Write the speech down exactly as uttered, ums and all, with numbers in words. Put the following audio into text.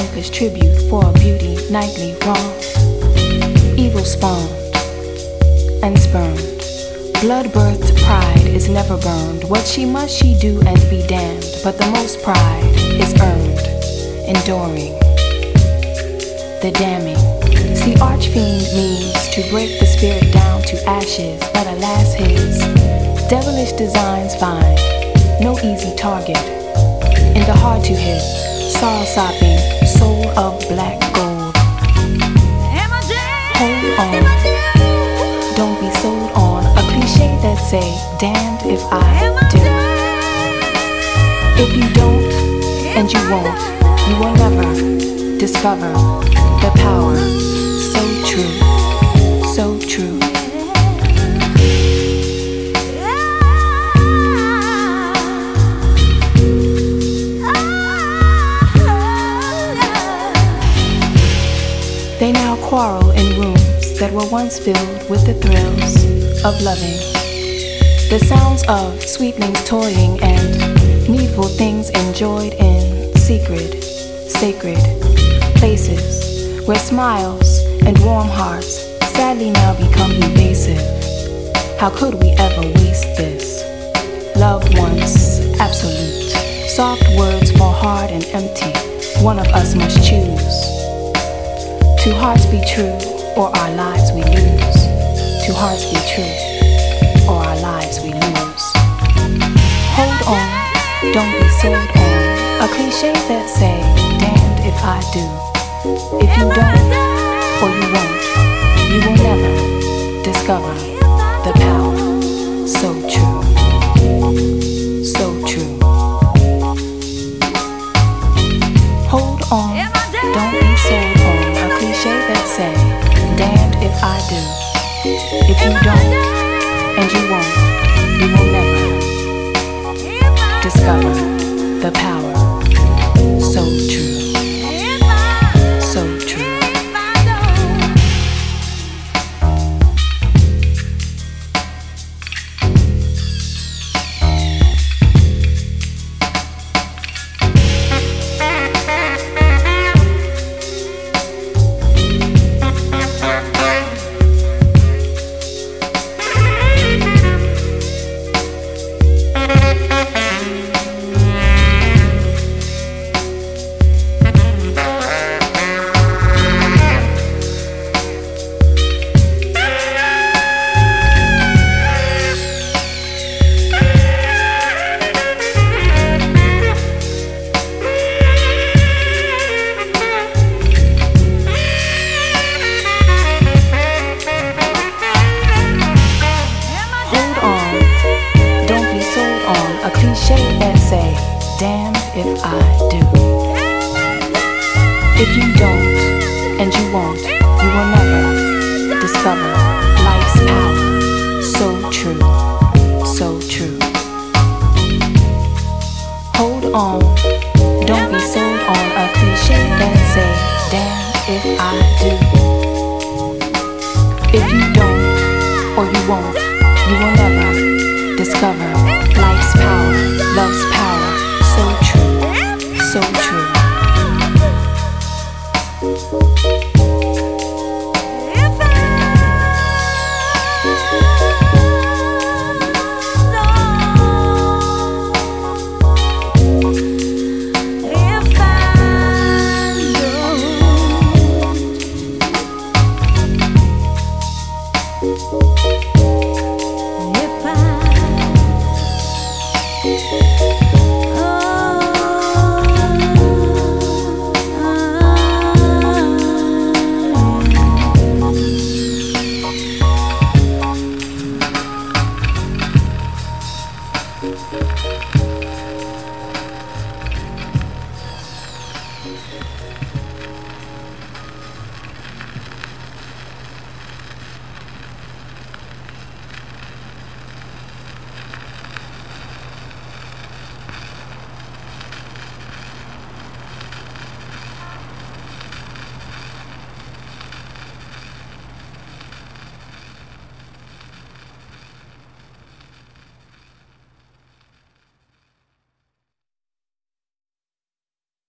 thankless tribute for a beauty nightly wrong. Evil spawned and spurned. Blood-birthed pride is never burned. What she must she do and be damned. But the most pride is earned, enduring the damning. See, archfiend means to break the spirit down to ashes, but alas his devilish designs find no easy target in the hard to hit, soul-sopping soul of black gold. Hold on, don't be sold on a cliche that say, damned if I do. If you don't and you won't, you will never discover the power. So true, so true. They now quarrel in rooms that were once filled with the thrills of loving. The sounds of sweetenings toying and needful things enjoyed in secret, sacred places where smiles and warm hearts sadly now become evasive. How could we ever waste this? Love once absolute. Soft words fall hard and empty. One of us must choose. Two hearts be true, or our lives we lose. Two hearts be true, or our lives we lose. Hold on, don't be sold on a cliche that say, damned if I do. If you don't, or you won't, you will never discover the power. So true, so true. Hold on, don't be sold on a cliche that say, damned if I do. If you don't, and you won't, you will never discover the power. So true, so true. If I do. If you don't, and you won't, you will never discover life's power. So true, so true. Hold on, don't be sold on a cliche that say, damn if I do. If you don't, or you won't, you will never discover life's power, love's power. So true, so true.